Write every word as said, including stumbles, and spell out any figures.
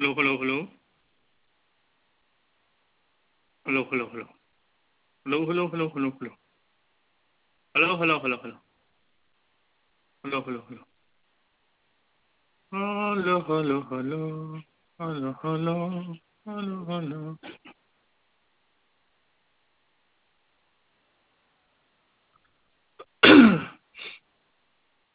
hello, hello. Hello, hello, hello. Hello, hello, hello, hello, hello. Hello, hello, hello, hello. Hello, hello, hello. Hello, hello, hello. Hello, hello. Hello, hello.